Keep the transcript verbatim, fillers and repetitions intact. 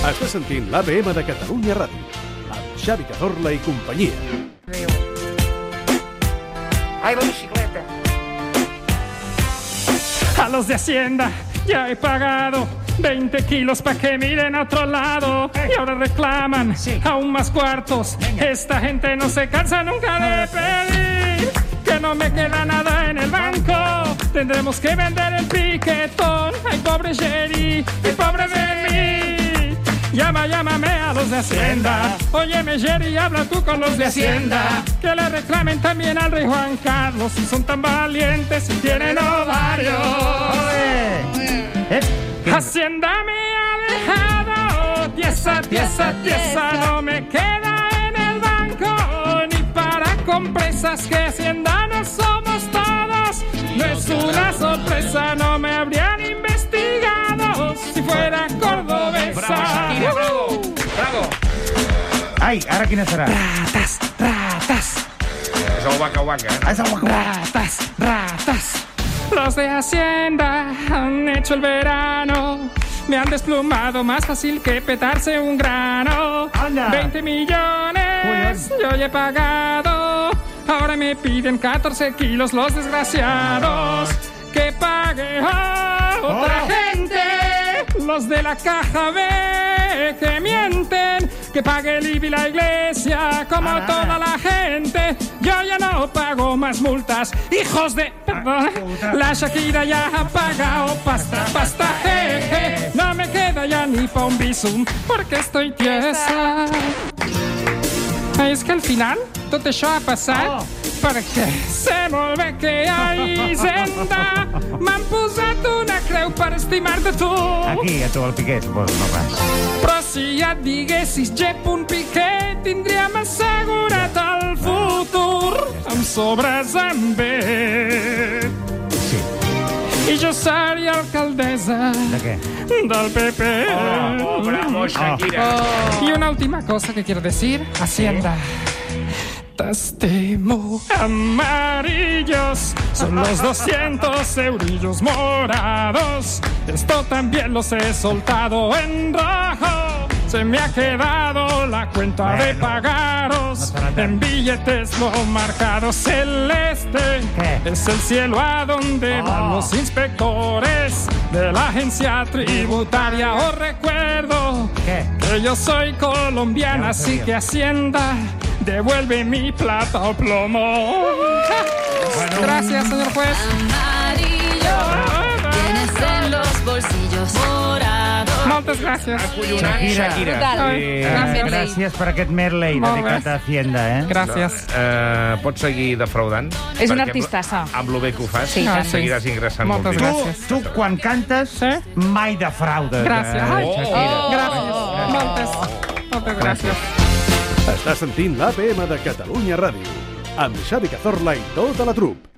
Estàs sentint l'A P M de Catalunya Ràdio, amb Xavi Cazorla i companyia. ¡Ay, la bicicleta! A los de Hacienda ya he pagado veinte kilos pa' que miren a otro lado. Y ahora reclaman Sí. aún más cuartos. Venga. Esta gente no se cansa nunca de pedir que no me queda nada en el banco. Tendremos que vender el piquetón. Ay, pobre Jerry, ay, pobre de mí. Llama, llámame a los de Hacienda. Óyeme, Jerry, habla tú con los de Hacienda. Que le reclamen también al rey Juan Carlos. Si son tan valientes y tienen ovarios. Eh, Hacienda me ha dejado tiesa, tiesa, tiesa. No me queda en el banco ni para compresas. Que Hacienda no somos todos. No es una sorpresa, no me habrían investigado si fuera cordobesa. Bravo, Shakira, bravo! Bravo! Ai, ara quina serà? Ratas, ratas, És el Waka Waka. Ah, és el Waka Waka. ratas, ratas. Los de Hacienda han hecho el verano. Me han desplumado más fácil que petarse un grano. Anda. veinte millones yo ya he pagado. Ahora me piden catorce kilos los desgraciados. Que pague otra Oh. gente. Los de la caja B que mienten. Que pague el I B I la iglesia como Ah. toda la gente. Yo ya no pago más multas. Hijos de... Perdón. puta. La Shakira ya ha pagado pasta, pasta, jeje. No me queda ya ni pa' un bisum porque estoy tiesa. Ai, és que al final tot això ha passat Oh. perquè sé molt bé que a Hisenda m'han posat una creu per estimar-te tu. Aquí, a tu, el Piqué, suposo, no pas. Però si ja et diguessis G. Piqué, tindríem assegurat el futur amb sobres en B. Sí. I jo seria alcaldessa De què? del P P. Oh, bravo, Shakira. Y una última cosa que quiero decir, Hacienda. Te estimo. Amarillos son los doscientos eurillos morados. Esto también los he soltado en rojo. Se me ha quedado la cuenta de Bueno, pagaros. no será tanto. En billetes lo marcado celeste. ¿Qué? Es el cielo a donde Oh. van los inspectores de la agencia tributaria. Os recuerdo ¿Qué? que yo soy colombiana, Ya lo así sabía. que Hacienda devuelve mi plata o plomo. Gracias, señor juez. Amarillo, tienes en los bolsillos morados. Moltes gràcies. Acollonant, Shakira. Shakira. Ai, Eh, gràcies. gràcies per aquest medley Molt bé. dedicat a Hacienda, eh? Gràcies. Uh, pots seguir defraudant? És una Perquè artistassa. Amb, amb lo bé que ho fas, Sí, Ah, tant. sí. seguiràs ingressant Moltes molt diners. gràcies. Tu, tu, quan cantes, Sí? mai defraudes. Gràcies. eh, Ai, Shakira. Oh. Gràcies. Moltes. Moltes gràcies. Estàs sentint l'A P M de Catalunya Ràdio, amb Xavi Cazorla i tota la trup.